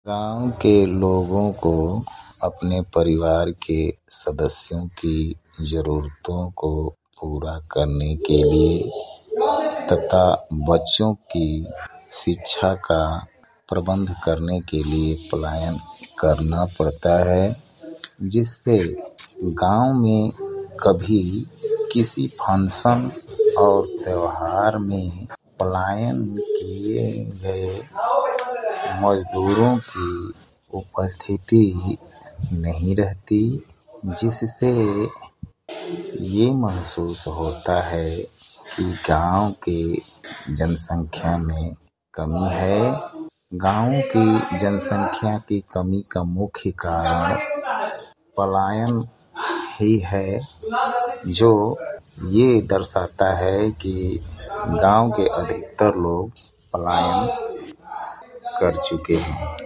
गाँव के लोगों को अपने परिवार के सदस्यों की ज़रूरतों को पूरा करने के लिए तथा बच्चों की शिक्षा का प्रबंध करने के लिए पलायन करना पड़ता है, जिससे गाँव में कभी किसी फंक्शन और त्योहार में पलायन किए गए मजदूरों की उपस्थिति नहीं रहती, जिससे ये महसूस होता है कि गांव के जनसंख्या में कमी है। गांव की जनसंख्या की कमी का मुख्य कारण पलायन ही है, जो ये दर्शाता है कि गांव के अधिकतर लोग पलायन कर चुके हैं।